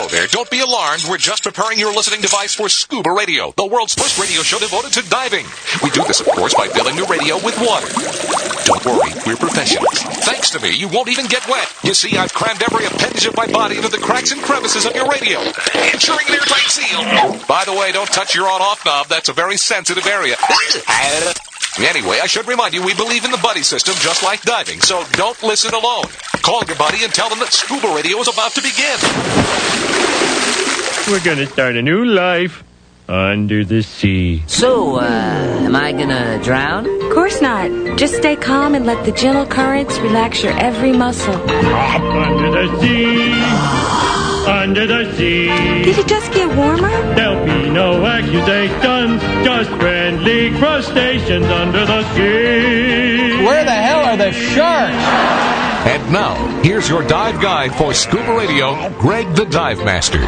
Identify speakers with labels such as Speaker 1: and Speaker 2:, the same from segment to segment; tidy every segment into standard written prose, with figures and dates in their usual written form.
Speaker 1: Hello there. Don't be alarmed. We're just preparing your listening device for Scuba Radio, the world's first radio show devoted to diving. We do this, of course, by filling your radio with water. Don't worry, we're professionals. Thanks to me, you won't even get wet. You see, I've crammed every appendage of my body into the cracks and crevices of your radio, ensuring an airtight seal. By the way, don't touch your on-off knob. That's a very sensitive area. Anyway, I should remind you, we believe in the buddy system just like diving, so don't listen alone. Call your buddy and tell them that Scuba Radio is about to begin.
Speaker 2: We're going to start a new life under the sea.
Speaker 3: So, am I gonna drown?
Speaker 4: Of course not. Just stay calm and let the gentle currents relax your every muscle.
Speaker 2: Under the sea. Under the sea.
Speaker 4: Did it just get warmer?
Speaker 2: There'll be no accusations, just friendly crustaceans under the sea.
Speaker 5: Where the hell are the sharks?
Speaker 1: And now, here's your dive guide for Scuba Radio, Greg the Dive Master.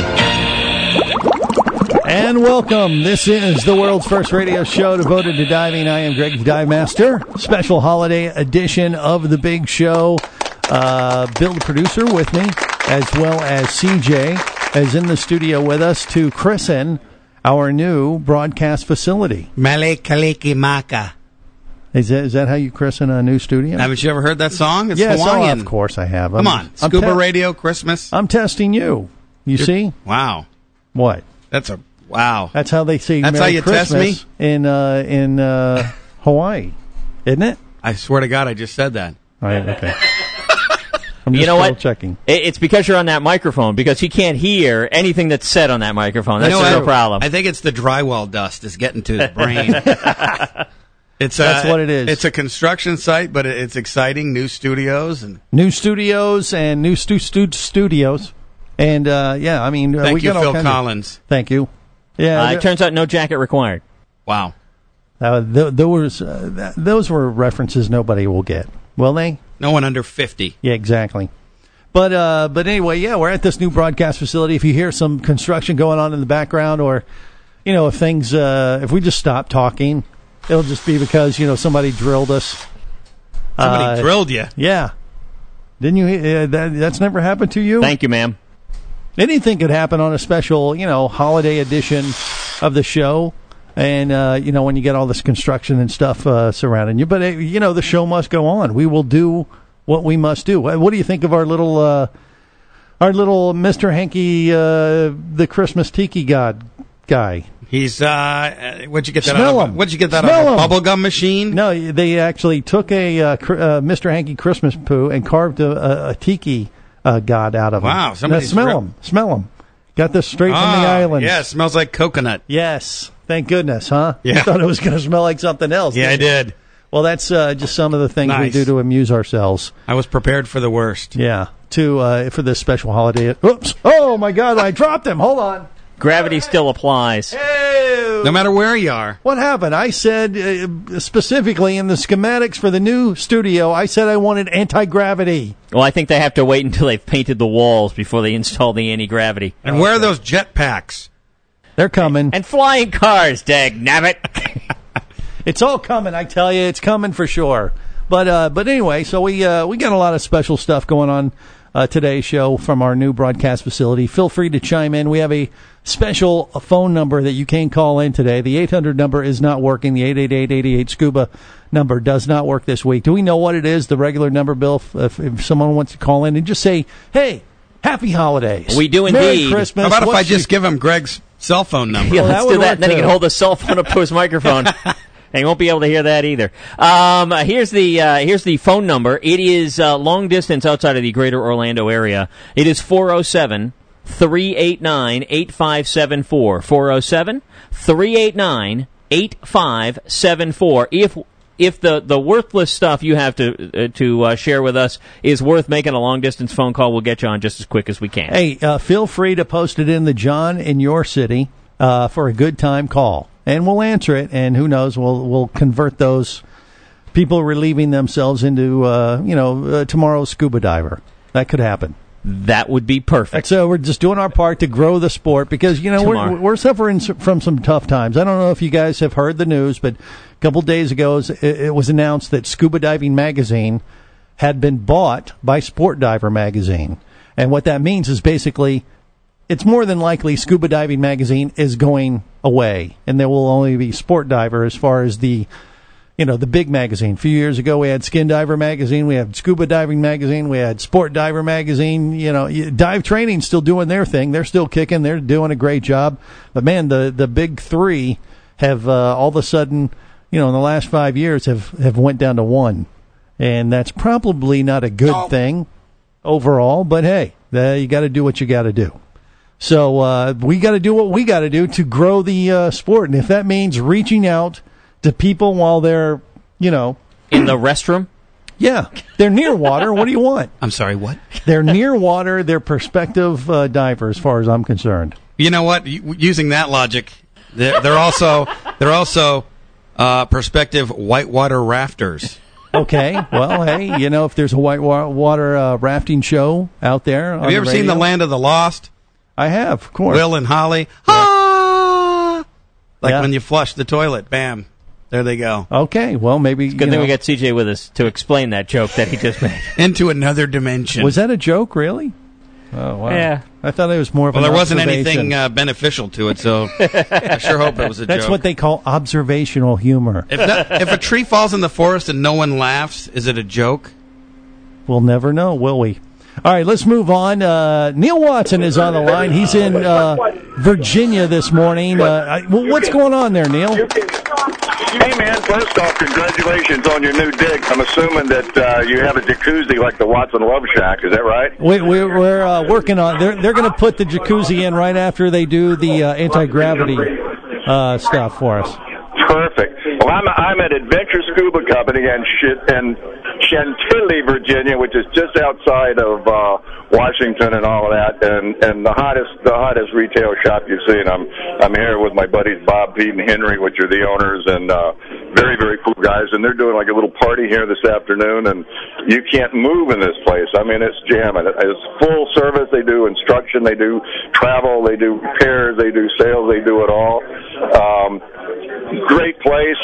Speaker 6: And welcome. This is the world's first radio show devoted to diving. I am Greg the Dive Master. Special holiday edition of the big show. Bill, the producer, with me, as well as CJ, is in the studio with us to christen our new broadcast facility.
Speaker 5: Mele Kaliki Maka.
Speaker 6: Is that how you christen a new studio?
Speaker 5: Haven't you ever heard that song? It's
Speaker 6: yes,
Speaker 5: Hawaiian.
Speaker 6: of course I have.
Speaker 5: Come on. Scuba Radio, Christmas.
Speaker 6: I'm testing you. You see?
Speaker 5: Wow.
Speaker 6: What?
Speaker 5: Wow.
Speaker 6: That's how they say
Speaker 5: That's
Speaker 6: Merry
Speaker 5: how you
Speaker 6: Christmas
Speaker 5: test me?
Speaker 6: in Hawaii, isn't it?
Speaker 5: I swear to God, I just said that.
Speaker 6: All right, okay. I'm just
Speaker 7: you know what?
Speaker 6: checking.
Speaker 7: It's because you're on that microphone, because he can't hear anything that's said on that microphone. That's the real problem.
Speaker 5: I think it's the drywall dust is getting to the brain.
Speaker 6: That's what it is.
Speaker 5: It's a construction site, but it's exciting. New studios and
Speaker 6: new studios. And yeah, I mean,
Speaker 5: thank
Speaker 6: we
Speaker 5: you,
Speaker 6: got
Speaker 5: Phil Collins.
Speaker 6: Thank you. Yeah,
Speaker 7: it turns out no jacket required.
Speaker 5: Wow.
Speaker 6: Those were references nobody will get, will they?
Speaker 5: No one under 50.
Speaker 6: Yeah, exactly. But anyway, yeah, we're at this new broadcast facility. If you hear some construction going on in the background, or if things, if we just stop talking, it'll just be because somebody drilled us.
Speaker 5: Somebody drilled you.
Speaker 6: Yeah. Didn't you? That's never happened to you?
Speaker 7: Thank you, ma'am.
Speaker 6: Anything could happen on a special, holiday edition of the show. And, when you get all this construction and stuff surrounding you. But, the show must go on. We will do what we must do. What do you think of our little Mr. Hanky, the Christmas Tiki God guy?
Speaker 5: He's, what'd you get that
Speaker 6: Smell
Speaker 5: out of?
Speaker 6: him.
Speaker 5: What'd you get that
Speaker 6: Smell
Speaker 5: out of? A
Speaker 6: him.
Speaker 5: bubblegum machine?
Speaker 6: No, they actually took a Mr. Hanky Christmas poo and carved a tiki god out of him.
Speaker 5: Wow.
Speaker 6: Now, smell him. Got this straight from the islands.
Speaker 5: Yeah, it smells like coconut.
Speaker 6: Yes. Thank goodness, huh?
Speaker 5: Yeah.
Speaker 6: I thought it was going to smell like something else.
Speaker 5: Yeah, I did.
Speaker 6: Well, that's just some of the things we do to amuse ourselves.
Speaker 5: I was prepared for the worst.
Speaker 6: Yeah, for this special holiday. Oops! Oh my God! I dropped him. Hold on.
Speaker 7: Gravity still applies.
Speaker 6: Hey!
Speaker 5: No matter where you are.
Speaker 6: What happened? I said specifically in the schematics for the new studio, I said I wanted anti-gravity.
Speaker 7: Well, I think they have to wait until they've painted the walls before they install the anti-gravity.
Speaker 5: And where are those jet packs?
Speaker 6: They're coming.
Speaker 7: And flying cars, dagnabbit.
Speaker 6: It's all coming, I tell you. It's coming for sure. But anyway, so we got a lot of special stuff going on today's show from our new broadcast facility. Feel free to chime in. We have a special phone number that you can call in today. The 800 number is not working. The 888-88-SCUBA number does not work this week. Do we know what it is, the regular number, Bill, if someone wants to call in and just say, hey, happy holidays.
Speaker 7: We do
Speaker 6: Merry
Speaker 7: indeed.
Speaker 6: Christmas.
Speaker 5: How about if I just give him Greg's cell phone number?
Speaker 7: Yeah,
Speaker 6: Well,
Speaker 7: let's
Speaker 6: that
Speaker 7: do
Speaker 6: would
Speaker 7: that.
Speaker 6: work,
Speaker 7: Then he can
Speaker 6: too.
Speaker 7: hold the cell phone up to his microphone. And he won't be able to hear that either. Here's the phone number. It is long distance outside of the greater Orlando area. It is 407-389-8574. 407-389-8574. If the worthless stuff you have to share with us is worth making a long distance phone call, we'll get you on just as quick as we can.
Speaker 6: Hey, feel free to post it in the John in your city for a good time call. And we'll answer it, and who knows, we'll convert those people relieving themselves into, tomorrow's scuba diver. That could happen.
Speaker 7: That would be perfect.
Speaker 6: So we're just doing our part to grow the sport because, we're suffering from some tough times. I don't know if you guys have heard the news, but a couple days ago it was announced that Scuba Diving Magazine had been bought by Sport Diver Magazine. And what that means is basically it's more than likely Scuba Diving Magazine is going away, and there will only be Sport Diver as far as the big magazine. A few years ago, we had Skin Diver Magazine, we had Scuba Diving Magazine, we had Sport Diver Magazine. Dive Training's still doing their thing. They're still kicking. They're doing a great job. But, man, the big three have all of a sudden, in the last 5 years, have went down to one. And that's probably not a good thing overall. But, hey, you got to do what you got to do. So we got to do what we got to do to grow the sport. And if that means reaching out to people while they're, in
Speaker 7: the restroom?
Speaker 6: Yeah. They're near water. What do you want?
Speaker 5: I'm sorry, what?
Speaker 6: They're near water. They're prospective divers, as far as I'm concerned. You
Speaker 5: know what? Using that logic, they're also prospective whitewater rafters.
Speaker 6: Okay. Well, hey, if there's a whitewater rafting show out there.
Speaker 5: Have you ever seen The Land of the Lost?
Speaker 6: I have, of course.
Speaker 5: Will and Holly. When you flush the toilet, bam. There they go.
Speaker 6: Okay, well, maybe...
Speaker 7: Good thing we got CJ with us to explain that joke that he just made.
Speaker 5: Into another dimension.
Speaker 6: Was that a joke, really? Oh, wow.
Speaker 7: Yeah.
Speaker 6: I thought it was more of
Speaker 5: an
Speaker 6: observation.
Speaker 5: Well, there wasn't anything beneficial to it, so I sure hope it was a joke.
Speaker 6: That's what they call observational humor.
Speaker 5: If a tree falls in the forest and no one laughs, is it a joke?
Speaker 6: We'll never know, will we? All right, let's move on. Neil Watson is on the line. He's in Virginia this morning. What's going on there, Neil?
Speaker 8: Hey, man, first off, congratulations on your new dig. I'm assuming that you have a jacuzzi like the Watson Love Shack. Is that right?
Speaker 6: We're working on it. They're going to put the jacuzzi in right after they do the anti-gravity stuff for us.
Speaker 8: Perfect. Well, I'm at Adventure Scuba Company in Chantilly, Virginia, which is just outside of Washington and all of that, and the hottest retail shop you've seen. I'm here with my buddies Bob, Pete, and Henry, which are the owners, and very, very cool guys. And they're doing like a little party here this afternoon, and you can't move in this place. I mean, it's jamming. It's full service. They do instruction, they do travel, they do repairs, they do sales, they do it all. Great place.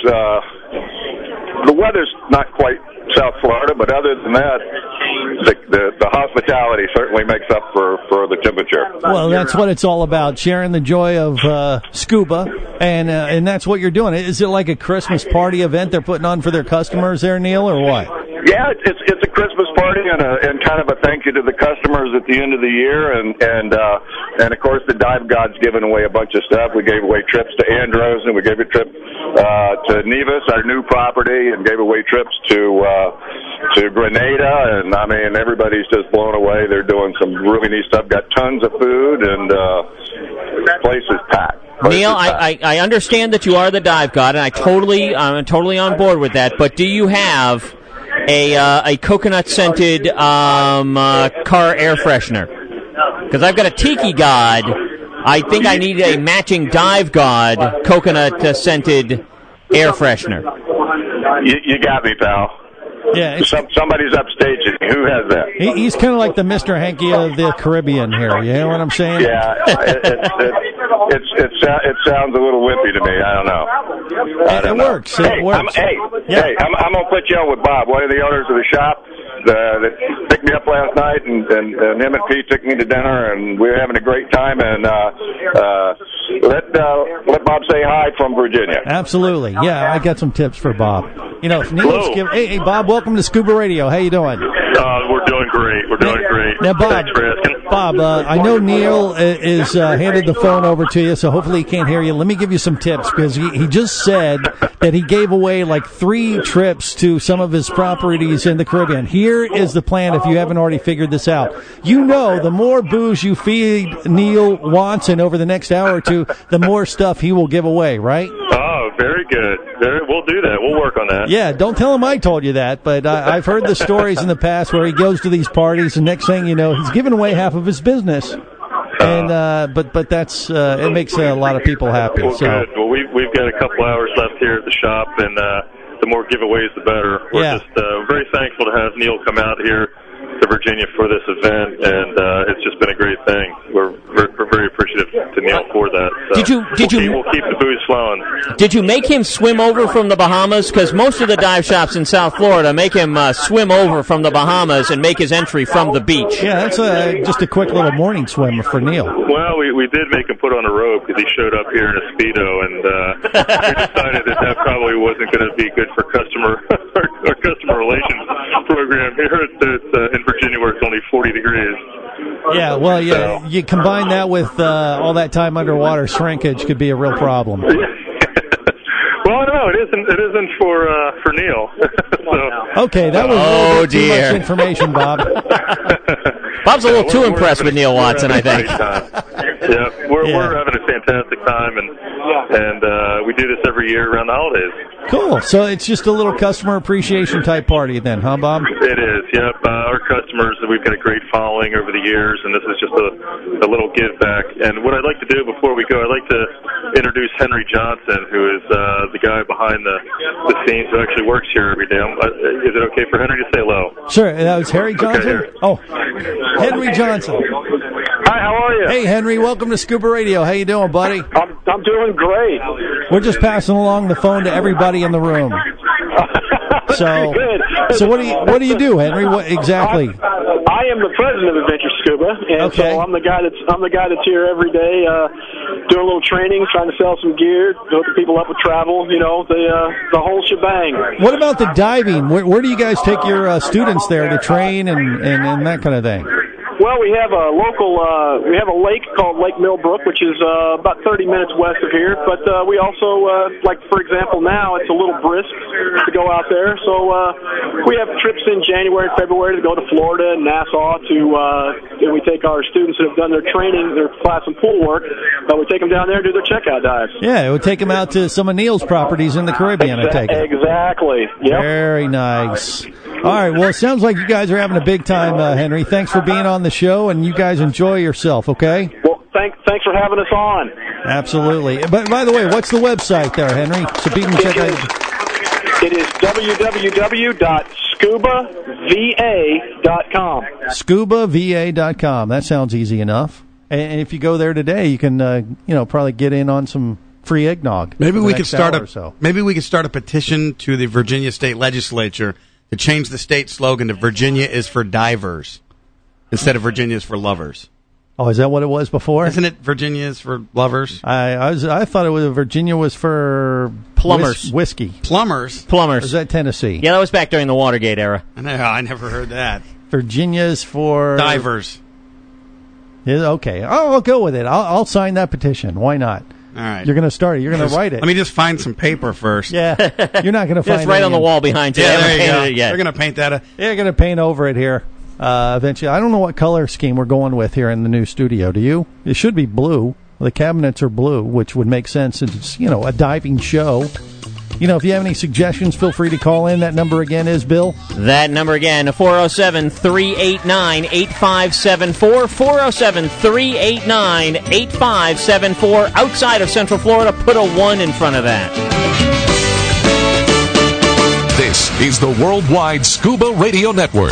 Speaker 8: The weather's not quite South Florida, but other than that, the hospitality certainly makes up for the temperature.
Speaker 6: Well, that's what it's all about, sharing the joy of scuba, and that's what you're doing. Is it like a Christmas party event they're putting on for their customers there, Neil, or what?
Speaker 8: Yeah, it's a Christmas party and kind of a thank you to the customers at the end of the year, and of course the Dive God's giving away a bunch of stuff. We gave away trips to Andros, and we gave a trip to Nevis, our new property, and gave away trips to Grenada, and I mean everybody's just blown away. They're doing some really neat stuff. Got tons of food, and the place is packed.
Speaker 7: Neil, I understand that you are the Dive God, and I'm totally on board with that. But do you have a coconut-scented car air freshener? Because I've got a Tiki God. I think I need a matching Dive God coconut-scented air freshener.
Speaker 8: You got me, pal.
Speaker 6: Yeah,
Speaker 8: somebody's upstaging. Who has that?
Speaker 6: He's kind of like the Mr. Hanky of the Caribbean here. You know what I'm saying?
Speaker 8: Yeah, it sounds a little wimpy to me. I don't know.
Speaker 6: It works. It works.
Speaker 8: I'm gonna put you on with Bob, one of the owners of the shop. That picked me up last night, and him and Pete took me to dinner, and we were having a great time. And let Bob say hi from Virginia.
Speaker 6: Absolutely, yeah. I got some tips for Bob. If Neil's hey Bob, welcome to Scuba Radio. How you doing?
Speaker 8: We're doing great. We're doing great.
Speaker 6: Now, Bob,
Speaker 8: thanks for asking.
Speaker 6: Bob, I know Neil is handed the phone over to you, so hopefully he can't hear you. Let me give you some tips, because he just said that he gave away like 3 trips to some of his properties in the Caribbean. Here is the plan if you haven't already figured this out. The more booze you feed Neil Watson over the next hour or two, the more stuff he will give away, right?
Speaker 8: Oh, very good. We'll do that. We'll work on that.
Speaker 6: Yeah, don't tell him I told you that, but I've heard the stories in the past where he goes to these parties, and next thing you know, he's giving away half of his business. And but that's it makes a lot of people happy.
Speaker 8: Well, good. Well, we've got a couple hours left here at the shop, and the more giveaways, the better. We're just very thankful to have Neil come out here to Virginia for this event, and it's just been a great thing. We're very appreciative
Speaker 9: appreciative to Neil for that. So we'll keep the booze flowing.
Speaker 7: Did you make him swim over from the Bahamas? Because most of the dive shops in South Florida make him swim over from the Bahamas and make his entry from the beach.
Speaker 6: Yeah, that's just a quick little morning swim for Neil.
Speaker 9: Well, we did make him put on a robe because he showed up here in a Speedo, and we decided that probably wasn't going to be good for our customer relations program here in Virginia, where it's only 40 degrees.
Speaker 6: Yeah, well, yeah, you combine that with all that time underwater, shrinkage could be a real problem.
Speaker 9: Well, no, it isn't for Neil. So.
Speaker 6: Okay, that was too much information, Bob.
Speaker 7: Bob's a little too impressed with Neil Watson, I think.
Speaker 9: Yeah, we're having a fantastic time, and we do this every year around the holidays.
Speaker 6: Cool. So it's just a little customer appreciation type party then, huh, Bob?
Speaker 9: It is, yep. Our customers, we've got a great following over the years, and this is just a little give back. And what I'd like to do before we go, I'd like to introduce Henry Johnson, who is the guy behind the scenes who actually works here every day. Is it okay for Henry to say hello?
Speaker 6: Sure. That was Harry Johnson?
Speaker 9: Okay,
Speaker 6: Henry Johnson.
Speaker 8: Hi, how are you?
Speaker 6: Hey, Henry. Welcome to Scuba Radio. How you doing, buddy?
Speaker 8: I'm doing great.
Speaker 6: We're just passing along the phone to everybody in the room. So,
Speaker 8: good.
Speaker 6: So what do you do, Henry? What exactly?
Speaker 8: I am the president of Adventure Scuba, and so I'm the guy that's here every day, doing a little training, trying to sell some gear, hooking people up with travel. You know, the whole shebang.
Speaker 6: What about the diving? Where do you guys take your students there to train and that kind of thing?
Speaker 8: Well, we have a local, we have a lake called Lake Millbrook, which is about 30 minutes west of here. But we also, like for example, now it's a little brisk to go out there. So we have trips in January and February to go to Florida and Nassau and we take our students that have done their training, their class and pool work, we take them down there and do their checkout dives.
Speaker 6: Yeah, it would take them out to some of Neil's properties in the Caribbean, I take it.
Speaker 8: Exactly. Yep.
Speaker 6: Very nice. All right, well, it sounds like you guys are having a big time, Henry. Thanks for being on the show, and you guys enjoy yourself, okay?
Speaker 8: Well, thanks for having us on.
Speaker 6: Absolutely. But by the way, what's the website there, Henry? So people can check out.
Speaker 8: It is www.scubava.com.
Speaker 6: Scubava.com. That sounds easy enough. And if you go there today, you can, probably get in on some free eggnog.
Speaker 5: Maybe we could start a petition to the Virginia State Legislature to change the state slogan to "Virginia is for divers" instead of "Virginia is for lovers."
Speaker 6: Oh, is that what it was before?
Speaker 5: Isn't it Virginia is for lovers?
Speaker 6: I thought it was Virginia was for
Speaker 7: plumbers.
Speaker 6: Whiskey.
Speaker 5: Plumbers.
Speaker 6: Or is that Tennessee?
Speaker 7: Yeah, that was back during the Watergate era.
Speaker 5: I never heard that.
Speaker 6: Virginia's for
Speaker 5: divers.
Speaker 6: Yeah, okay, I'll go with it. I'll sign that petition. Why not?
Speaker 5: All right.
Speaker 6: You're going to start it. You're going to write it.
Speaker 5: Let me just find some paper first.
Speaker 6: Yeah. You're not going to find it.
Speaker 7: It's right on the wall behind you.
Speaker 5: Yeah, there you go.
Speaker 7: They're
Speaker 5: going to paint that.
Speaker 6: They're going to paint over it here eventually. I don't know what color scheme we're going with here in the new studio. Do you? It should be blue. The cabinets are blue, which would make sense since it's, a diving show. If you have any suggestions, feel free to call in. That number again is, Bill?
Speaker 7: That number again, 407-389-8574. 407-389-8574. Outside of Central Florida, put a 1 in front of that.
Speaker 1: This is the Worldwide Scuba Radio Network.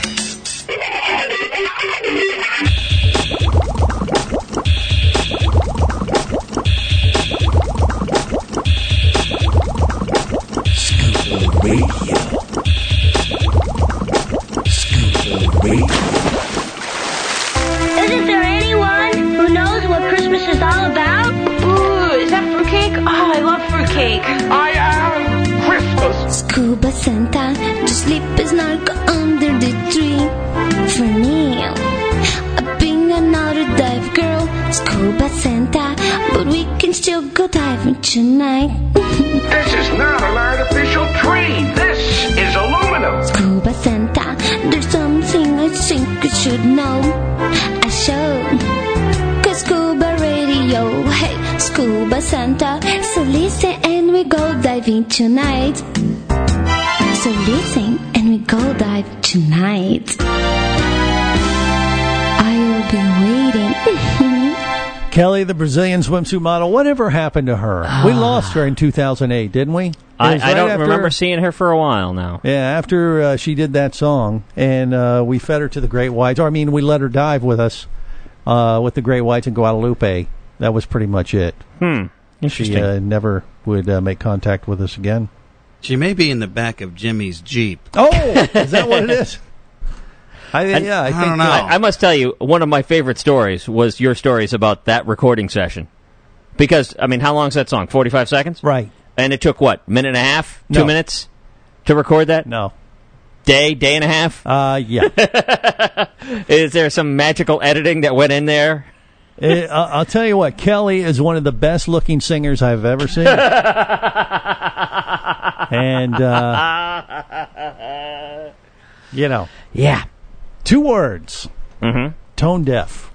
Speaker 10: Isn't there anyone who knows what Christmas is all about?
Speaker 4: Ooh, is that fruitcake? Oh, I love fruitcake.
Speaker 11: I am Christmas.
Speaker 10: Scuba Santa, to sleep is not under the tree. For Neil, being another dive girl, Scuba Santa, but we can still go diving tonight.
Speaker 11: This is not an artificial tree. This is aluminum.
Speaker 10: Scuba Santa, there's something I think you should know. I should. 'Cause Scuba Radio, hey, Scuba Santa. So listen and we go diving tonight. So listen and we go dive tonight. I'll be waiting.
Speaker 6: Kelly, the Brazilian swimsuit model, whatever happened to her? We lost her in 2008, didn't we?
Speaker 7: I don't remember seeing her for a while now.
Speaker 6: Yeah, after she did that song, and we fed her to the great whites. Or, we let her dive with us. with the great whites in Guadalupe. That was pretty much it.
Speaker 7: Interesting.
Speaker 6: She never would make contact with us again.
Speaker 5: She may be in the back of Jimmy's Jeep.
Speaker 6: Oh, is that what it is? I think
Speaker 5: don't know.
Speaker 7: I must tell you, one of my favorite stories was your stories about that recording session. Because, I mean, how long's that song? 45 seconds?
Speaker 6: Right.
Speaker 7: And it took, what, minute and a half?
Speaker 6: No.
Speaker 7: 2 minutes to record that?
Speaker 6: No.
Speaker 7: Day and a half?
Speaker 6: Yeah.
Speaker 7: Is there some magical editing that went in there?
Speaker 6: I'll tell you what, Kelly is one of the best-looking singers I've ever seen. And,
Speaker 7: Yeah.
Speaker 6: 2 words.
Speaker 7: Mm-hmm.
Speaker 6: Tone deaf.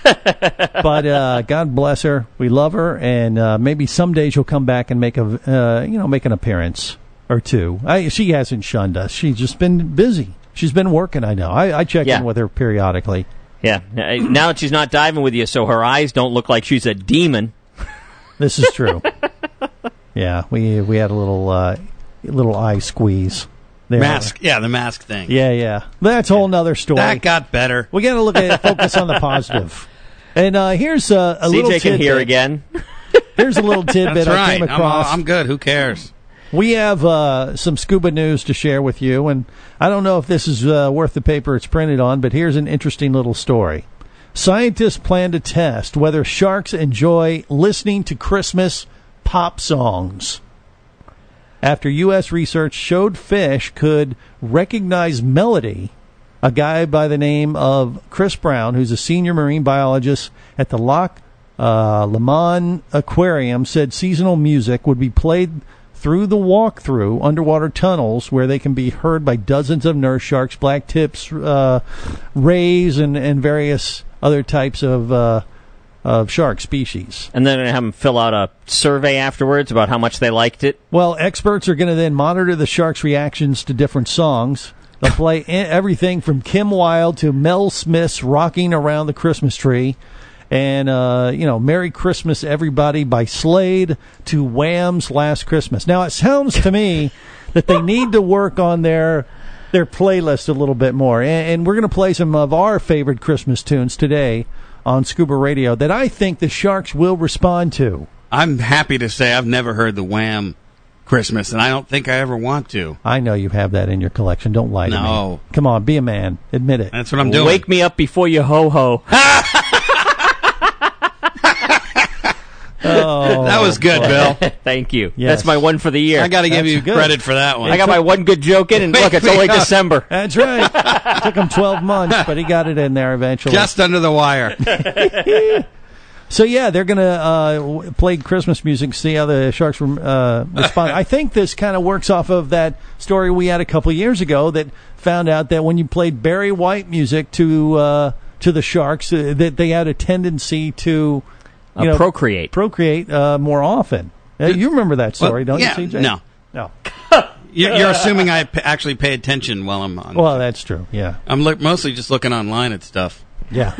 Speaker 6: But God bless her. We love her, and maybe someday she'll come back and make an appearance or two. She hasn't shunned us. She's just been busy. She's been working. I know. I check in with her periodically.
Speaker 7: Yeah. Now that she's not diving with you, so her eyes don't look like she's a demon.
Speaker 6: This is true. Yeah, we had a little eye squeeze. There.
Speaker 5: Mask, the mask thing.
Speaker 6: Yeah. That's a whole nother story.
Speaker 5: That got better.
Speaker 6: We got to focus on the positive. And here's a little tidbit.
Speaker 7: CJ can hear again.
Speaker 6: Here's a little tidbit
Speaker 5: That's
Speaker 6: I came
Speaker 5: right.
Speaker 6: across.
Speaker 5: I'm good. Who cares?
Speaker 6: We have some scuba news to share with you, and I don't know if this is worth the paper it's printed on, but here's an interesting little story. Scientists plan to test whether sharks enjoy listening to Christmas pop songs, after U.S. research showed fish could recognize melody. A guy by the name of Chris Brown, who's a senior marine biologist at the Loch Lomond Aquarium, said seasonal music would be played through the walk-through underwater tunnels where they can be heard by dozens of nurse sharks, black tips, rays, and various other types of shark species.
Speaker 7: And then have them fill out a survey afterwards about how much they liked it.
Speaker 6: Well, experts are going to then monitor the sharks' reactions to different songs. They'll play everything from Kim Wilde to Mel Smith's Rocking Around the Christmas Tree, and Merry Christmas Everybody by Slade to Wham's Last Christmas. Now, it sounds to me that they need to work on their playlist a little bit more, and we're going to play some of our favorite Christmas tunes today on Scuba Radio that I think the sharks will respond to.
Speaker 5: I'm happy to say I've never heard the Wham Christmas, and I don't think I ever want to.
Speaker 6: I know you have that in your collection. Don't lie to me.
Speaker 5: No.
Speaker 6: Come on, be a man. Admit it.
Speaker 5: That's what I'm doing.
Speaker 7: Wake me up before you ho-ho.
Speaker 6: Oh,
Speaker 5: that was good, Bill.
Speaker 7: Thank you.
Speaker 6: Yes.
Speaker 7: That's my one for the year.
Speaker 5: I got to give you credit for that one.
Speaker 7: I got my one good joke in, and look, it's only December.
Speaker 6: That's right. It took him 12 months, but he got it in there eventually.
Speaker 5: Just under the wire.
Speaker 6: So, yeah, they're going to play Christmas music, see how the sharks respond. I think this kind of works off of that story we had a couple of years ago that found out that when you played Barry White music to the sharks, that they had a tendency to
Speaker 7: procreate
Speaker 6: more often. You remember that story, don't you, CJ?
Speaker 5: No. You're assuming I actually pay attention while I'm on.
Speaker 6: Well, that's true, yeah.
Speaker 5: I'm mostly just looking online at stuff.
Speaker 6: Yeah.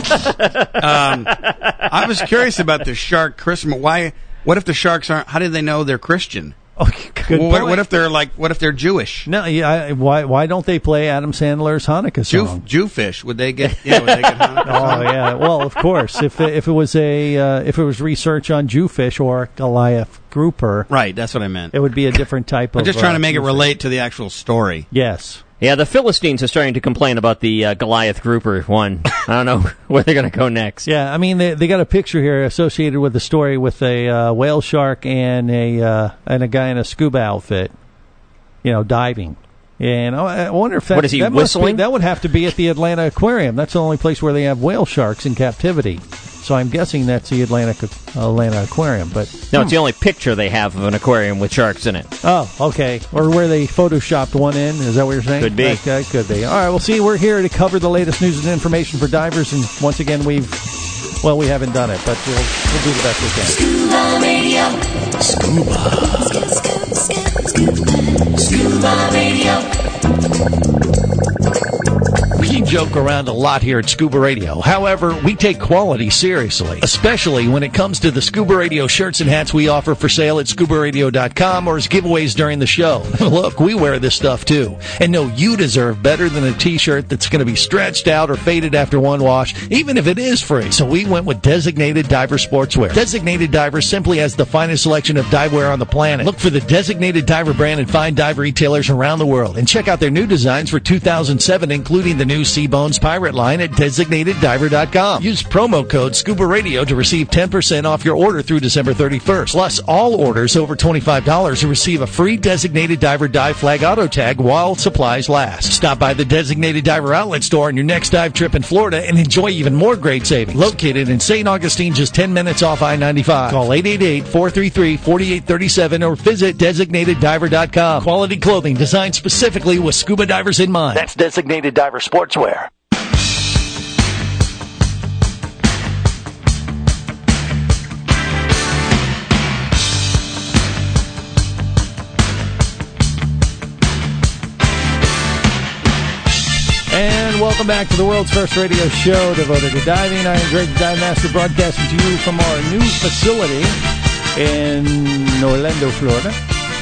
Speaker 5: I was curious about the shark Christmas. What if the sharks aren't? How do they know they're Christian?
Speaker 6: Good point.
Speaker 5: What if they're Jewish?
Speaker 6: No, why don't they play Adam Sandler's Hanukkah song?
Speaker 5: Jewfish, would they get Hanukkah song?
Speaker 6: Oh yeah, well of course. If it was research on Jewfish or Goliath grouper,
Speaker 5: right? That's what I meant.
Speaker 6: It would be a different type of.
Speaker 5: I'm just trying to make it relate to the actual story.
Speaker 6: Yes.
Speaker 7: Yeah, the Philistines are starting to complain about the Goliath grouper one. I don't know where they're going to go next.
Speaker 6: Yeah, I mean they got a picture here associated with the story with a whale shark and a guy in a scuba outfit, diving. And I wonder if
Speaker 7: what is he whistling?
Speaker 6: That would have to be at the Atlanta Aquarium. That's the only place where they have whale sharks in captivity. So I'm guessing that's the Atlanta Aquarium. But
Speaker 7: no, it's the only picture they have of an aquarium with sharks in it.
Speaker 6: Oh, okay. Or where they photoshopped one in. Is that what you're saying?
Speaker 7: Could be.
Speaker 6: Okay, could be. All right, well, see, we're here to cover the latest news and information for divers. And once again, we haven't done it, but we'll do the best we can.
Speaker 12: Scuba Radio. Scuba Radio.
Speaker 6: We joke around a lot here at Scuba Radio. However, we take quality seriously, especially when it comes to the Scuba Radio shirts and hats we offer for sale at scubaradio.com or as giveaways during the show. Look, we wear this stuff too. And no, you deserve better than a t-shirt that's going to be stretched out or faded after one wash, even if it is free. So we went with Designated Diver Sportswear. Designated Diver simply has the finest selection of dive wear on the planet. Look for the Designated Diver brand and fine dive retailers around the world. And check out their new designs for 2007, including the new Seabones Pirate line at DesignatedDiver.com. Use promo code Scuba Radio to receive 10% off your order through December 31st. Plus, all orders over $25 will receive a free Designated Diver dive flag auto tag while supplies last. Stop by the Designated Diver outlet store on your next dive trip in Florida and enjoy even more great savings. Located in St. Augustine, just 10 minutes off I-95. Call 888-433-4837 or visit DesignatedDiver.com. Quality clothing designed specifically with scuba divers in mind. That's Designated Diver Sportswear. And welcome back to the world's first radio show devoted to diving. I am Greg the Dive Master, broadcasting to you from our new facility in Orlando, Florida.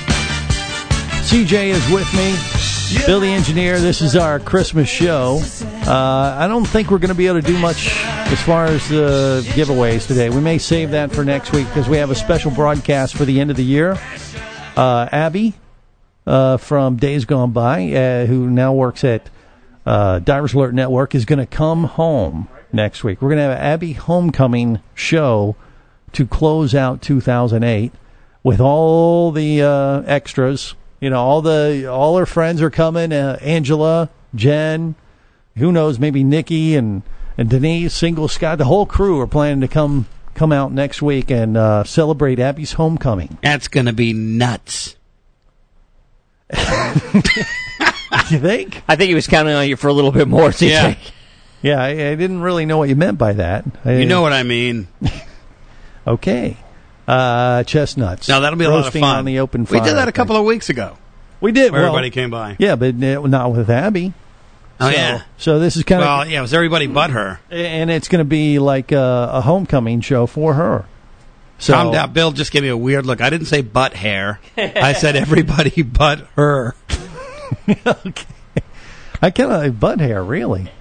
Speaker 6: CJ is with me. Yeah. Bill the engineer. This is our Christmas show. I don't think we're going to be able to do much as far as the giveaways today. We may save that for next week because we have a special broadcast for the end of the year. Abby from Days Gone By, who now works at Divers Alert Network, is going to come home next week. We're going to have an Abby homecoming show to close out 2008 with all the extras. You know, all her friends are coming. Angela, Jen, who knows, maybe Nikki and Denise, Single Scott. The whole crew are planning to come out next week and celebrate Abby's homecoming.
Speaker 5: That's going to be nuts.
Speaker 6: You think?
Speaker 7: I think he was counting on you for a little bit more. CJ.
Speaker 6: Yeah, I didn't really know what you meant by that.
Speaker 5: You know what I mean.
Speaker 6: Okay. Chestnuts.
Speaker 5: Now, that'll be a lot of fun.
Speaker 6: On the open fire.
Speaker 5: We did that a couple of weeks ago.
Speaker 6: We did.
Speaker 5: Where everybody came by.
Speaker 6: Yeah, but not with Abby.
Speaker 5: Oh, yeah.
Speaker 6: So this is kind of...
Speaker 5: Well, yeah, it was everybody but her.
Speaker 6: And it's going to be like a homecoming show for her. So,
Speaker 5: calm down. Bill just gave me a weird look. I didn't say butt hair. I said everybody but her.
Speaker 6: Okay. I kind of like butt hair, really.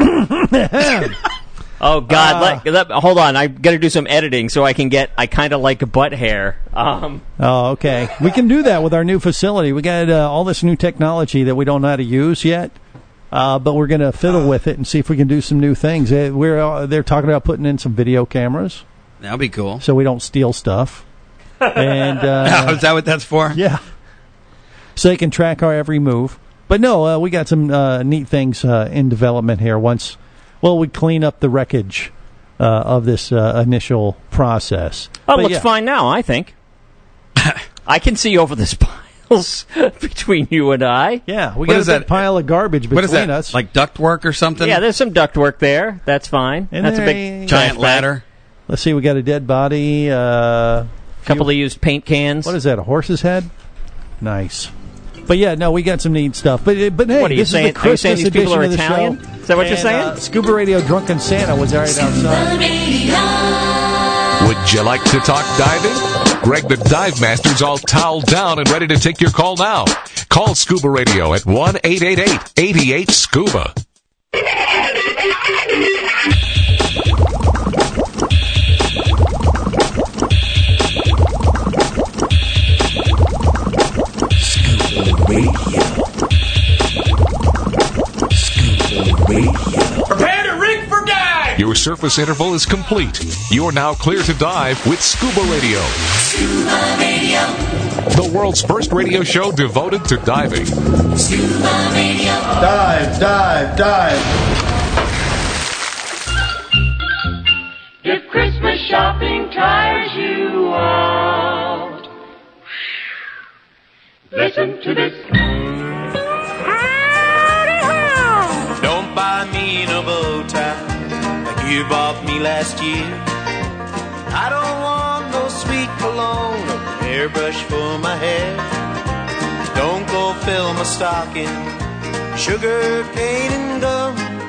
Speaker 7: Oh, God. Hold on. I've got to do some editing so I kind of like butt hair.
Speaker 6: Oh, okay. We can do that with our new facility. We got all this new technology that we don't know how to use yet, but we're going to fiddle with it and see if we can do some new things. They're talking about putting in some video cameras.
Speaker 5: That'll be cool.
Speaker 6: So we don't steal stuff. And
Speaker 5: is that what that's for?
Speaker 6: Yeah. So they can track our every move. But no, we got some neat things in development here once... Well, we clean up the wreckage of this initial process.
Speaker 7: Oh, it looks fine now, I think. I can see over the piles between you and I.
Speaker 6: Yeah, we got a big pile of garbage between us.
Speaker 5: Like ductwork or something?
Speaker 7: Yeah, there's some ductwork there. That's fine.
Speaker 6: And
Speaker 7: that's a big
Speaker 5: giant ladder.
Speaker 6: Let's see, we got a dead body.
Speaker 7: A couple of used paint cans.
Speaker 6: What is that, a horse's head? Nice. But yeah, no, we got some neat stuff. But hey,
Speaker 7: what are you
Speaker 6: this
Speaker 7: saying?
Speaker 6: is the Christmas
Speaker 7: are you saying these people are
Speaker 6: edition of the
Speaker 7: Italian?
Speaker 6: show.
Speaker 7: Is that what you're saying?
Speaker 6: Scuba Radio Drunken Santa was right outside.
Speaker 1: Would you like to talk diving? Greg the Dive Master's all toweled down and ready to take your call now. Call Scuba Radio at 1-888-88-SCUBA.
Speaker 11: Prepare to rig for dive!
Speaker 1: Your surface interval is complete. You're now clear to dive with Scuba Radio.
Speaker 12: Scuba Radio.
Speaker 1: The world's first radio show devoted to diving.
Speaker 12: Scuba Radio.
Speaker 13: Dive, dive, dive.
Speaker 12: If Christmas shopping tires you out, listen to this.
Speaker 14: Don't buy me no bow tie like you bought me last year. I don't want no sweet cologne or hairbrush for my hair. Don't go fill my stocking, sugar cane and gum.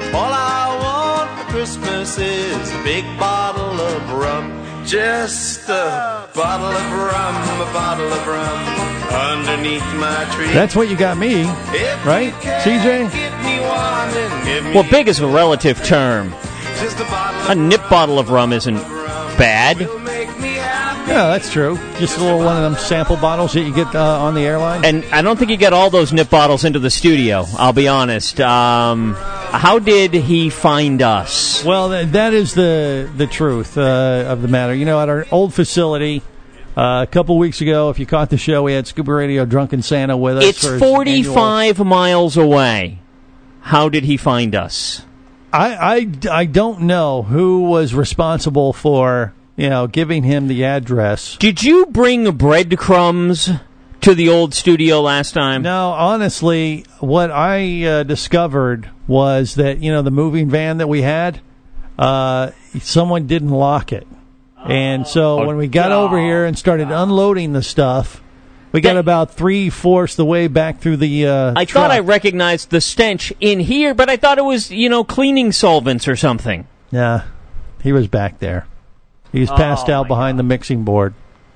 Speaker 14: All I want for Christmas is a big bottle of rum. Just a bottle of rum underneath my tree.
Speaker 6: That's what you got me, right, CJ?
Speaker 7: Well, big is a relative term. A nip bottle of rum isn't bad.
Speaker 6: Yeah, that's true. Just a little one of them sample bottles that you get on the airline.
Speaker 7: And I don't think you get all those nip bottles into the studio, I'll be honest. How did he find us?
Speaker 6: Well, that is the truth of the matter. You know, at our old facility, a couple weeks ago, if you caught the show, we had Scuba Radio Drunken Santa with us.
Speaker 7: It's 45 miles away. How did he find us?
Speaker 6: I don't know who was responsible for, giving him the address.
Speaker 7: Did you bring breadcrumbs to the old studio last time?
Speaker 6: No, honestly, what I discovered was that, the moving van that we had, someone didn't lock it. And so when we got over here and started unloading the stuff, we got about 3/4 the way back through the
Speaker 7: I
Speaker 6: truck.
Speaker 7: thought I recognized the stench in here, but I thought it was, cleaning solvents or something.
Speaker 6: Yeah, he was back there. He was passed out behind the mixing board.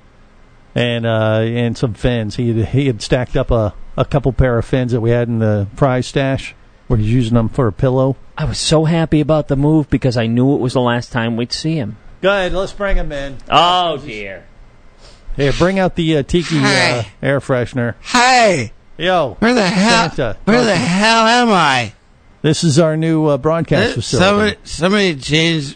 Speaker 6: And some fins. He had stacked up a couple pair of fins that we had in the prize stash, where he's using them for a pillow.
Speaker 7: I was so happy about the move because I knew it was the last time we'd see him.
Speaker 6: Go ahead, let's bring him in.
Speaker 7: Oh, dear.
Speaker 6: Here, bring out the Tiki air freshener.
Speaker 5: Hey!
Speaker 6: Yo,
Speaker 5: where the hell?
Speaker 6: Santa.
Speaker 5: Where the hell am I?
Speaker 6: This is our new broadcast facility.
Speaker 5: Somebody changed.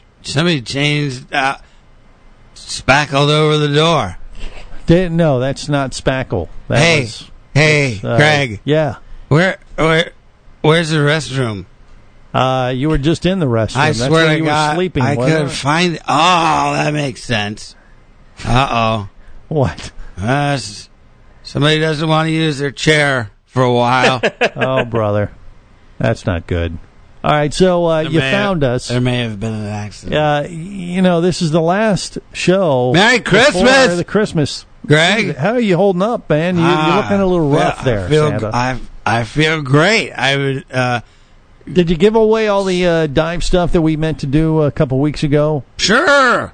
Speaker 5: Spackled over the door.
Speaker 6: No, that's not spackle.
Speaker 5: Hey, Greg.
Speaker 6: Yeah.
Speaker 5: Where's the restroom?
Speaker 6: You were just in the restroom.
Speaker 5: I
Speaker 6: That's
Speaker 5: swear
Speaker 6: where
Speaker 5: to
Speaker 6: you
Speaker 5: God,
Speaker 6: were sleeping.
Speaker 5: I couldn't find it. Oh, that makes sense. Uh-oh.
Speaker 6: What?
Speaker 5: Somebody doesn't want to use their chair for a while.
Speaker 6: Oh, brother. That's not good. All right, so you found us.
Speaker 5: There may have been an accident.
Speaker 6: This is the last show.
Speaker 5: Merry Christmas!
Speaker 6: The Christmas.
Speaker 5: Greg?
Speaker 6: How are you holding up, man? You're looking a little rough there, Santa.
Speaker 5: I feel great.
Speaker 6: Did you give away all the dive stuff that we meant to do a couple weeks ago?
Speaker 5: Sure.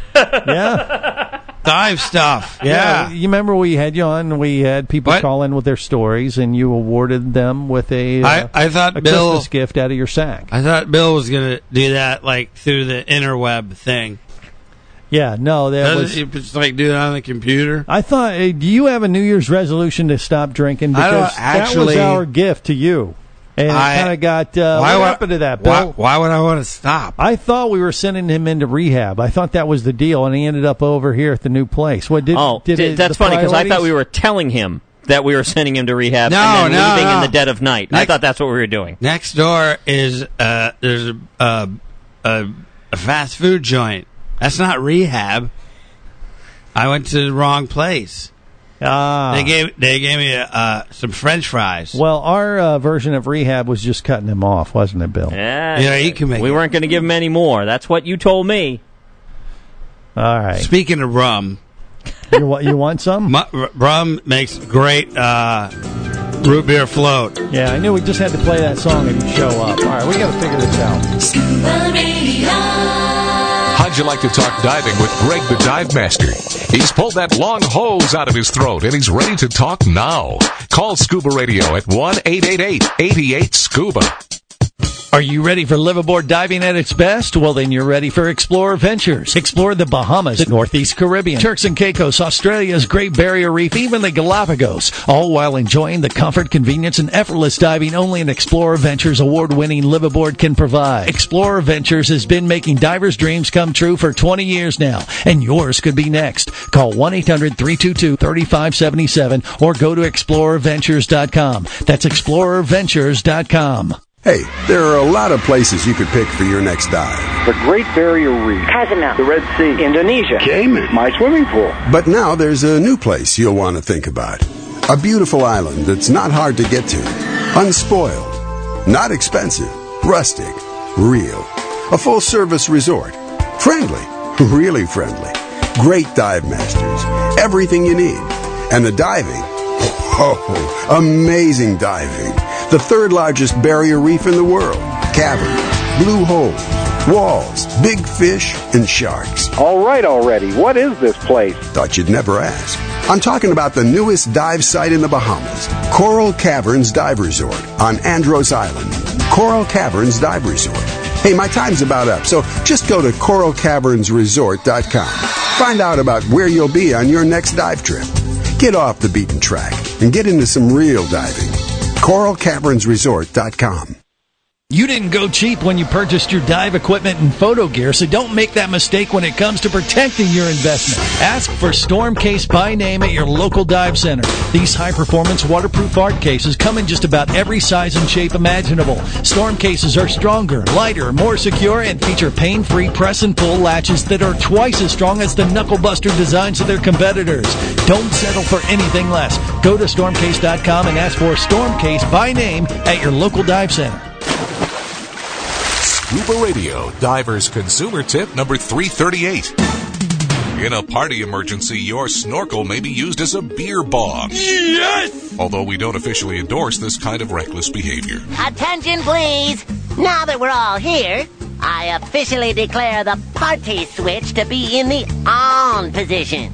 Speaker 6: Yeah.
Speaker 5: Dive stuff. Yeah.
Speaker 6: You remember we had you on, and we had people call in with their stories, and you awarded them with a Christmas gift out of your sack.
Speaker 5: I thought Bill was going to do that through the interweb thing.
Speaker 6: Yeah, no,
Speaker 5: it's like do it on the computer.
Speaker 6: I thought, do you have a New Year's resolution to stop drinking? Because that was our gift to you. And I kind of got, what happened to that, Bill?
Speaker 5: Why would I want to stop?
Speaker 6: I thought we were sending him into rehab. I thought that was the deal, and he ended up over here at the new place. What
Speaker 7: that's funny, because I thought we were telling him that we were sending him to rehab and then leaving in the dead of night. I thought that's what we were doing.
Speaker 5: Next door is, there's a fast food joint. That's not rehab. I went to the wrong place. They gave me some French fries.
Speaker 6: Well, our version of rehab was just cutting him off, wasn't it, Bill?
Speaker 7: Yeah,
Speaker 5: you can make
Speaker 7: we weren't going to give him any more. That's what you told me.
Speaker 6: All right.
Speaker 5: Speaking of rum,
Speaker 6: you want some?
Speaker 5: Rum makes great root beer float.
Speaker 6: Yeah, I knew we just had to play that song and show up. All right, we got to figure this out.
Speaker 1: Scuba Radio. How'd you like to talk diving with Greg the Dive Master? He's pulled that long hose out of his throat and he's ready to talk now. Call Scuba Radio at 1-888-88-SCUBA.
Speaker 6: Are you ready for liveaboard diving at its best? Well, then you're ready for Explorer Ventures. Explore the Bahamas, the Northeast Caribbean, Turks and Caicos, Australia's Great Barrier Reef, even the Galapagos, all while enjoying the comfort, convenience, and effortless diving only an Explorer Ventures award-winning liveaboard can provide. Explorer Ventures has been making divers' dreams come true for 20 years now, and yours could be next. Call 1-800-322-3577 or go to explorerventures.com. That's explorerventures.com.
Speaker 15: Hey, there are a lot of places you could pick for your next dive.
Speaker 16: The Great Barrier Reef,
Speaker 17: Cozumel,
Speaker 16: the Red Sea,
Speaker 17: Indonesia,
Speaker 16: Cayman, my swimming pool.
Speaker 15: But now there's a new place you'll want to think about. A beautiful island that's not hard to get to. Unspoiled. Not expensive. Rustic. Real. A full-service resort. Friendly. Really friendly. Great dive masters. Everything you need. And the diving. Oh, amazing diving. The third largest barrier reef in the world. Cavern, blue holes, walls, big fish, and sharks.
Speaker 16: All right already. What is this place?
Speaker 15: Thought you'd never ask. I'm talking about the newest dive site in the Bahamas, Coral Caverns Dive Resort on Andros Island. Coral Caverns Dive Resort. Hey, my time's about up, so just go to coralcavernsresort.com. Find out about where you'll be on your next dive trip. Get off the beaten track and get into some real diving. coralcavernsresort.com.
Speaker 6: You didn't go cheap when you purchased your dive equipment and photo gear, so don't make that mistake when it comes to protecting your investment. Ask for Stormcase by name at your local dive center. These high-performance waterproof hard cases come in just about every size and shape imaginable. Storm cases are stronger, lighter, more secure, and feature pain-free press and pull latches that are twice as strong as the knuckle-buster designs of their competitors. Don't settle for anything less. Go to stormcase.com and ask for Stormcase by name at your local dive center.
Speaker 1: Scuba Radio, Diver's Consumer Tip number 338. In a party emergency, your snorkel may be used as a beer bong.
Speaker 12: Yes!
Speaker 1: Although we don't officially endorse this kind of reckless behavior.
Speaker 17: Attention, please. Now that we're all here, I officially declare the party switch to be in the on position.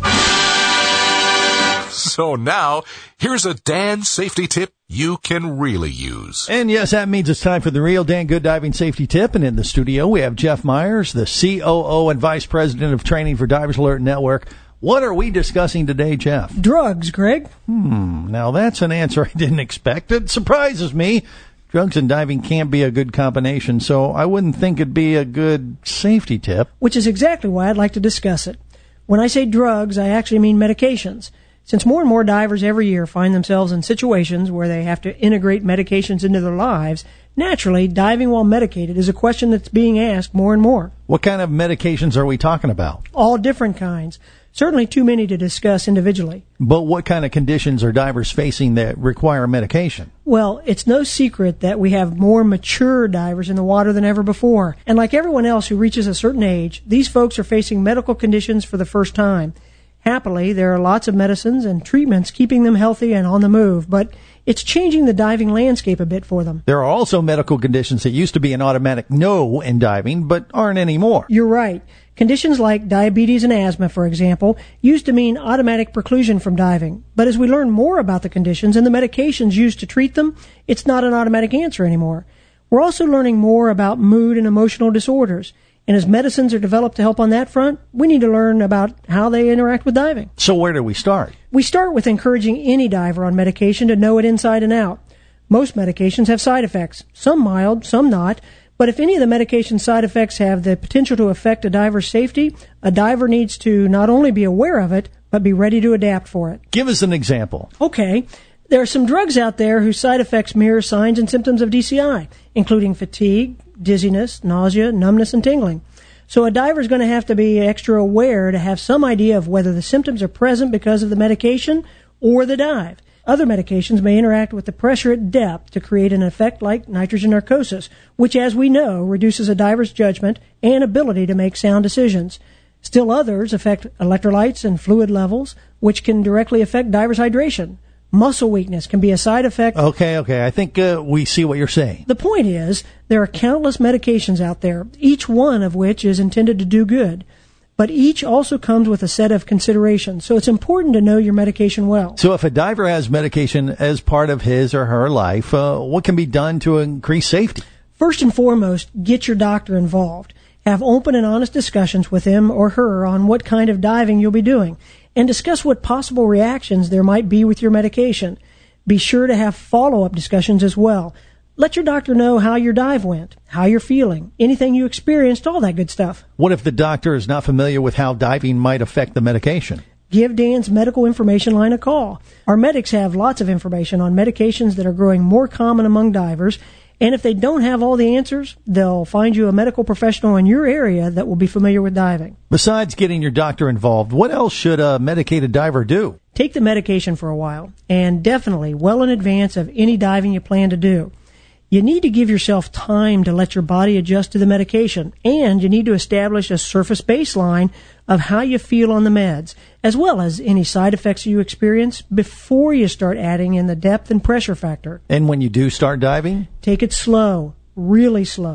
Speaker 1: So now, here's a Dan safety tip you can really use.
Speaker 6: And yes, that means it's time for the real Dan Good Diving Safety Tip. And in the studio, we have Jeff Myers, the COO and Vice President of Training for Divers Alert Network. What are we discussing today, Jeff?
Speaker 18: Drugs, Greg.
Speaker 6: Now that's an answer I didn't expect. It surprises me. Drugs and diving can't be a good combination, so I wouldn't think it'd be a good safety tip.
Speaker 18: Which is exactly why I'd like to discuss it. When I say drugs, I actually mean medications. Since more and more divers every year find themselves in situations where they have to integrate medications into their lives, naturally, diving while medicated is a question that's being asked more and more.
Speaker 6: What kind of medications are we talking about?
Speaker 18: All different kinds. Certainly too many to discuss individually.
Speaker 6: But what kind of conditions are divers facing that require medication?
Speaker 18: Well, it's no secret that we have more mature divers in the water than ever before. And like everyone else who reaches a certain age, these folks are facing medical conditions for the first time. Happily, there are lots of medicines and treatments keeping them healthy and on the move, but it's changing the diving landscape a bit for them.
Speaker 6: There are also medical conditions that used to be an automatic no in diving, but aren't anymore.
Speaker 18: You're right. Conditions like diabetes and asthma, for example, used to mean automatic preclusion from diving. But as we learn more about the conditions and the medications used to treat them, it's not an automatic answer anymore. We're also learning more about mood and emotional disorders. And as medicines are developed to help on that front, we need to learn about how they interact with diving.
Speaker 6: So where do we start?
Speaker 18: We start with encouraging any diver on medication to know it inside and out. Most medications have side effects, some mild, some not. But if any of the medication side effects have the potential to affect a diver's safety, a diver needs to not only be aware of it, but be ready to adapt for it.
Speaker 6: Give us an example.
Speaker 18: Okay. There are some drugs out there whose side effects mirror signs and symptoms of DCI, including fatigue, dizziness, nausea, numbness, and tingling. So a diver is going to have to be extra aware to have some idea of whether the symptoms are present because of the medication or the dive. Other medications may interact with the pressure at depth to create an effect like nitrogen narcosis, which, as we know, reduces a diver's judgment and ability to make sound decisions. Still others affect electrolytes and fluid levels, which can directly affect divers' hydration. Muscle weakness can be a side effect.
Speaker 6: Okay. I think we see what you're saying.
Speaker 18: The point is, there are countless medications out there, each one of which is intended to do good. But each also comes with a set of considerations, so it's important to know your medication well.
Speaker 6: So if a diver has medication as part of his or her life, what can be done to increase safety?
Speaker 18: First and foremost, get your doctor involved. Have open and honest discussions with him or her on what kind of diving you'll be doing, and discuss what possible reactions there might be with your medication. Be sure to have follow-up discussions as well. Let your doctor know how your dive went, how you're feeling, anything you experienced, all that good stuff.
Speaker 6: What if the doctor is not familiar with how diving might affect the medication?
Speaker 18: Give Dan's medical information line a call. Our medics have lots of information on medications that are growing more common among divers, and if they don't have all the answers, they'll find you a medical professional in your area that will be familiar with diving.
Speaker 6: Besides getting your doctor involved, what else should a medicated diver do?
Speaker 18: Take the medication for a while, and definitely well in advance of any diving you plan to do. You need to give yourself time to let your body adjust to the medication, and you need to establish a surface baseline of how you feel on the meds, as well as any side effects you experience before you start adding in the depth and pressure factor.
Speaker 6: And when you do start diving?
Speaker 18: Take it slow, really slow.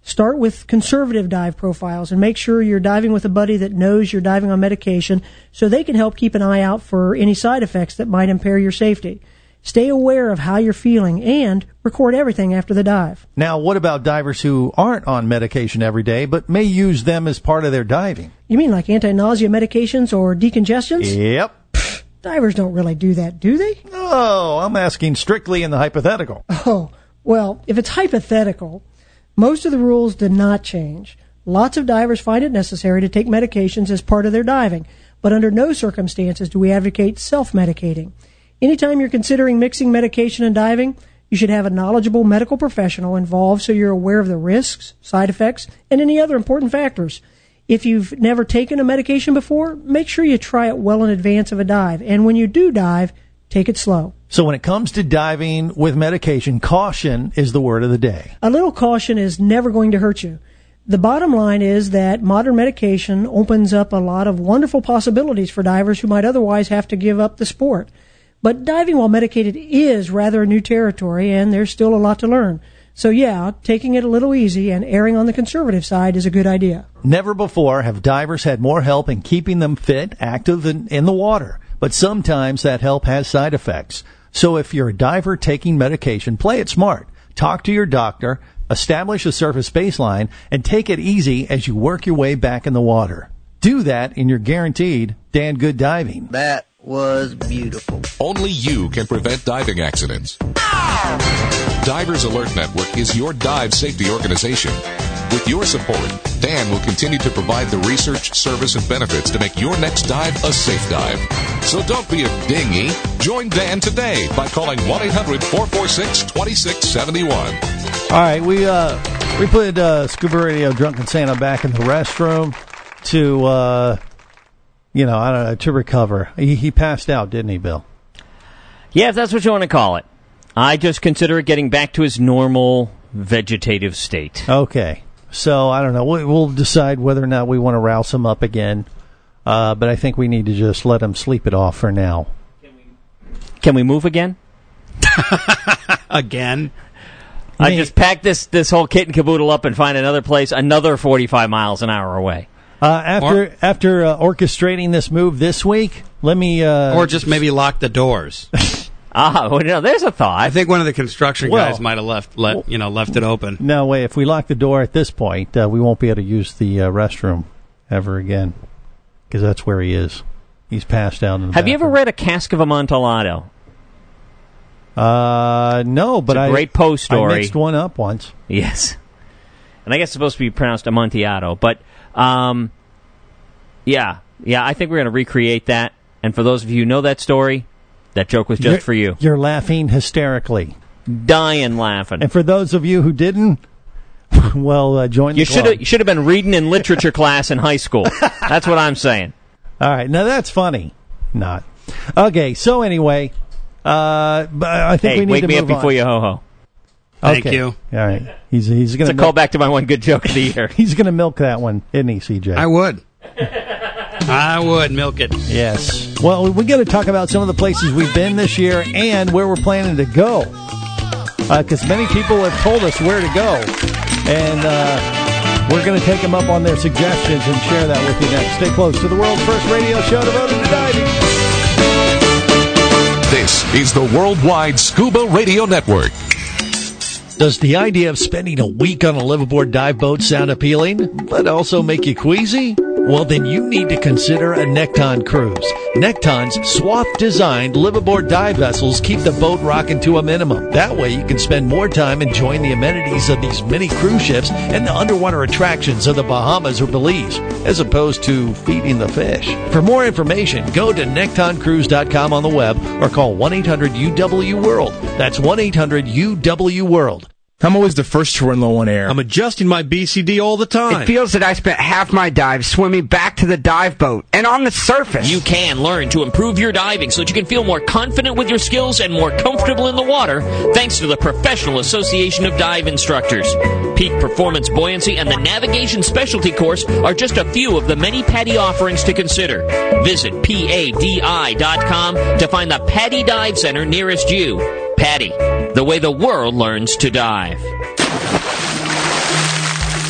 Speaker 18: Start with conservative dive profiles and make sure you're diving with a buddy that knows you're diving on medication so they can help keep an eye out for any side effects that might impair your safety. Stay aware of how you're feeling and record everything after the dive.
Speaker 6: Now, what about divers who aren't on medication every day but may use them as part of their diving?
Speaker 18: You mean like anti-nausea medications or decongestions?
Speaker 6: Yep.
Speaker 18: Divers don't really do that, do they?
Speaker 6: Oh, I'm asking strictly in the hypothetical.
Speaker 18: Oh, well, if it's hypothetical, most of the rules did not change. Lots of divers find it necessary to take medications as part of their diving, but under no circumstances do we advocate self-medicating. Anytime you're considering mixing medication and diving, you should have a knowledgeable medical professional involved so you're aware of the risks, side effects, and any other important factors. If you've never taken a medication before, make sure you try it well in advance of a dive. And when you do dive, take it slow.
Speaker 6: So when it comes to diving with medication, caution is the word of the day.
Speaker 18: A little caution is never going to hurt you. The bottom line is that modern medication opens up a lot of wonderful possibilities for divers who might otherwise have to give up the sport. But diving while medicated is rather a new territory, and there's still a lot to learn. So yeah, taking it a little easy and erring on the conservative side is a good idea.
Speaker 6: Never before have divers had more help in keeping them fit, active, and in the water. But sometimes that help has side effects. So if you're a diver taking medication, play it smart. Talk to your doctor, establish a surface baseline, and take it easy as you work your way back in the water. Do that and you're guaranteed damn good diving.
Speaker 3: That was beautiful.
Speaker 1: Only you can prevent diving accidents. Divers Alert Network is your dive safety organization. With your support, Dan will continue to provide the research, service, and benefits to make your next dive a safe dive. So don't be a dinghy. Join Dan today by calling 1-800-446-2671.
Speaker 6: All right, we put Scuba Radio Drunken Santa back in the restroom to to recover. He passed out, didn't he, Bill?
Speaker 7: Yeah, if that's what you want to call it. I just consider it getting back to his normal vegetative state.
Speaker 6: Okay. So, I don't know. We'll decide whether or not we want to rouse him up again. But I think we need to just let him sleep it off for now.
Speaker 7: Can we move again?
Speaker 5: Again?
Speaker 7: I just pack this whole kit and caboodle up and find another place, another 45 miles an hour away.
Speaker 6: After orchestrating this move this week, let me...
Speaker 5: or just maybe lock the doors.
Speaker 7: There's a thought.
Speaker 5: I think one of the construction guys might have left it open.
Speaker 6: No way. If we lock the door at this point, we won't be able to use the restroom ever again, because that's where he is. He's passed out in the
Speaker 7: Have you ever read A Cask of Amontillado?
Speaker 6: No, but
Speaker 7: it's a great Poe story.
Speaker 6: I mixed one up once.
Speaker 7: Yes, and I guess it's supposed to be pronounced Amontillado, but yeah. I think we're going to recreate that. And for those of you who know that story. That joke was just for you.
Speaker 6: You're laughing hysterically.
Speaker 7: Dying laughing.
Speaker 6: And for those of you who didn't, well, join the club.
Speaker 7: You should have been reading in literature class in high school. That's what I'm saying.
Speaker 6: All right. Now, that's funny. Not. Okay. So, anyway, but I think we need to move on.
Speaker 7: Wake me up before you ho-ho.
Speaker 5: Thank you.
Speaker 6: All right. He's going to
Speaker 7: call back to my one good joke of the year.
Speaker 6: He's going to milk that one, isn't he, CJ?
Speaker 5: I would. I would milk it.
Speaker 6: Yes. Well, we got to talk about some of the places we've been this year and where we're planning to go. Because many people have told us where to go. And we're going to take them up on their suggestions and share that with you next. Stay close to the world's first radio show devoted to diving.
Speaker 1: This is the Worldwide Scuba Radio Network.
Speaker 6: Does the idea of spending a week on a liveaboard dive boat sound appealing, but also make you queasy? Well, then you need to consider a Nekton cruise. Nekton's swath-designed liveaboard dive vessels keep the boat rocking to a minimum. That way you can spend more time enjoying the amenities of these mini cruise ships and the underwater attractions of the Bahamas or Belize, as opposed to feeding the fish. For more information, go to nektoncruise.com on the web or call 1-800-UW-WORLD. That's 1-800-UW-WORLD.
Speaker 19: I'm always the first to run low on air.
Speaker 20: I'm adjusting my BCD all the time.
Speaker 21: It feels that I spent half my dive swimming back to the dive boat and on the surface.
Speaker 22: You can learn to improve your diving so that you can feel more confident with your skills and more comfortable in the water thanks to the Professional Association of Dive Instructors. Peak Performance Buoyancy and the Navigation Specialty Course are just a few of the many PADI offerings to consider. Visit PADI.com to find the PADI Dive Center nearest you. PADI, the way the world learns to dive.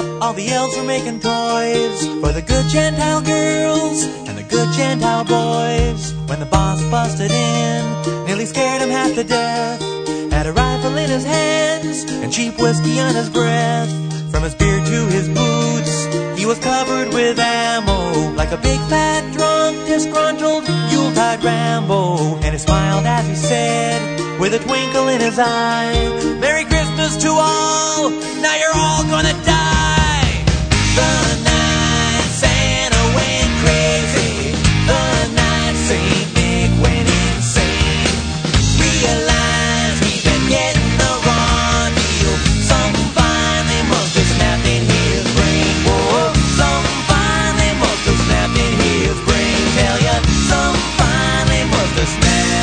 Speaker 2: up, all the elves were making toys for the good Gentile girls and the good Gentile boys. When the boss busted in, nearly scared him half to death, had a rifle in his hands and cheap whiskey on his breath. From his beard to his boots, he was covered with ammo, like a big fat drunk, disgruntled Yuletide Rambo. And he smiled as he said, with a twinkle in his eye, Merry Christmas to all, now you're all gonna die. The night Santa went crazy, the night Saint Nick went insane. Realized he'd been getting the raw deal. Something finally must have snapped in his brain. Whoa, something finally must have snapped in his brain. Tell ya, something finally must have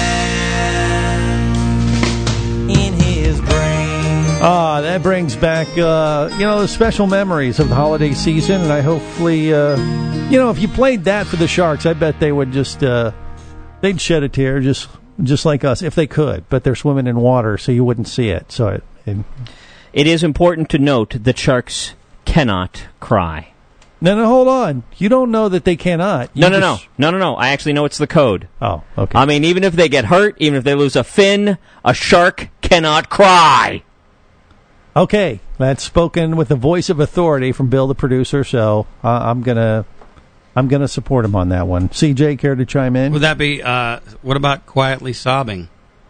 Speaker 2: snapped in his brain.
Speaker 6: That brings back, the special memories of the holiday season, and I hopefully, if you played that for the Sharks, I bet they would just, they'd shed a tear just like us, if they could, but they're swimming in water, so you wouldn't see it. So
Speaker 7: it is important to note that Sharks cannot cry.
Speaker 6: No, hold on. You don't know that they cannot.
Speaker 7: No. I actually know it's the code.
Speaker 6: Oh, okay.
Speaker 7: I mean, even if they get hurt, even if they lose a fin, a shark cannot cry.
Speaker 6: Okay, that's spoken with the voice of authority from Bill, the producer. So I'm gonna support him on that one. CJ, care to chime in?
Speaker 5: Would that be? What about quietly sobbing?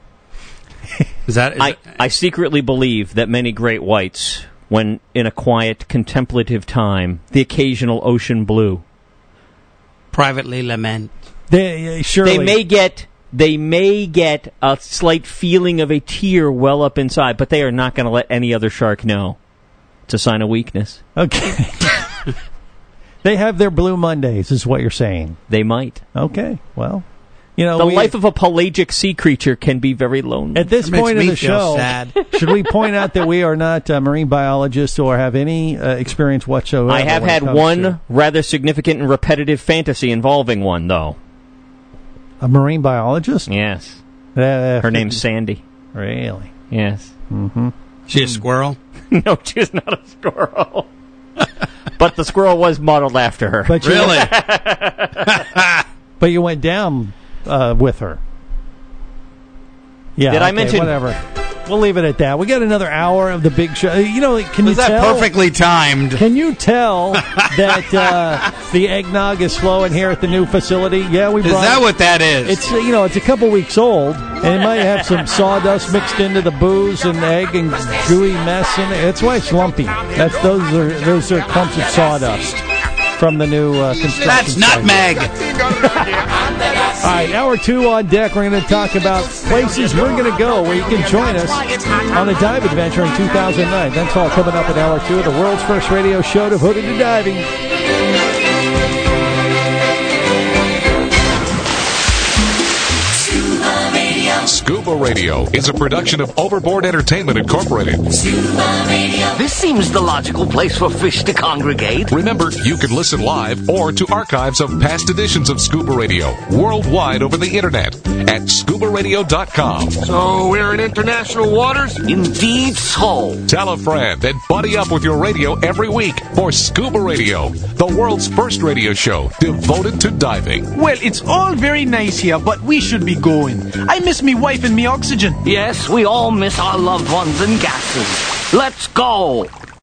Speaker 7: I secretly believe that many great whites, when in a quiet, contemplative time, the occasional ocean blue,
Speaker 5: privately lament.
Speaker 6: Surely.
Speaker 7: They may get a slight feeling of a tear well up inside, but they are not going to let any other shark know. It's a sign of weakness.
Speaker 6: Okay. They have their Blue Mondays, is what you're saying.
Speaker 7: They might.
Speaker 6: Okay, well.
Speaker 7: The life of a pelagic sea creature can be very lonely.
Speaker 6: At this point of the show, should we point out that we are not marine biologists or have any experience whatsoever?
Speaker 7: I have had one rather significant and repetitive fantasy involving one, though.
Speaker 6: A marine biologist?
Speaker 7: Yes. Her name's Sandy.
Speaker 6: Really?
Speaker 7: Yes.
Speaker 6: Mm-hmm.
Speaker 5: She a squirrel?
Speaker 7: No, she's not a squirrel. But the squirrel was modeled after her.
Speaker 6: But
Speaker 5: really?
Speaker 6: But you went down with her. Yeah.
Speaker 7: Did I mention?
Speaker 6: Whatever. We'll leave it at that. We got another hour of the big show. Can you tell?
Speaker 5: Was that perfectly timed?
Speaker 6: Can you tell that the eggnog is flowing here at the new facility? Yeah, we brought.
Speaker 5: Is that what that is?
Speaker 6: It's it's a couple weeks old, and it might have some sawdust mixed into the booze and egg and gooey mess in it. That's why it's lumpy. Those are clumps of sawdust from the new construction.
Speaker 5: That's nutmeg.
Speaker 6: All right, hour 2 on deck. We're going to talk about places we're going to go where you can join us on a dive adventure in 2009. That's all coming up at hour 2 of the world's first radio show devoted to diving.
Speaker 1: Scuba Radio is a production of Overboard Entertainment Incorporated.
Speaker 9: This seems the logical place for fish to congregate.
Speaker 1: Remember, you can listen live or to archives of past editions of Scuba Radio worldwide over the internet at scubaradio.com.
Speaker 9: So we're in international waters? Indeed so.
Speaker 1: Tell a friend and buddy up with your radio every week for Scuba Radio, the world's first radio show devoted to diving.
Speaker 23: Well, it's all very nice here, but we should be going. I miss me wife and me oxygen.
Speaker 9: Yes, we all miss our loved ones and gases. Let's go.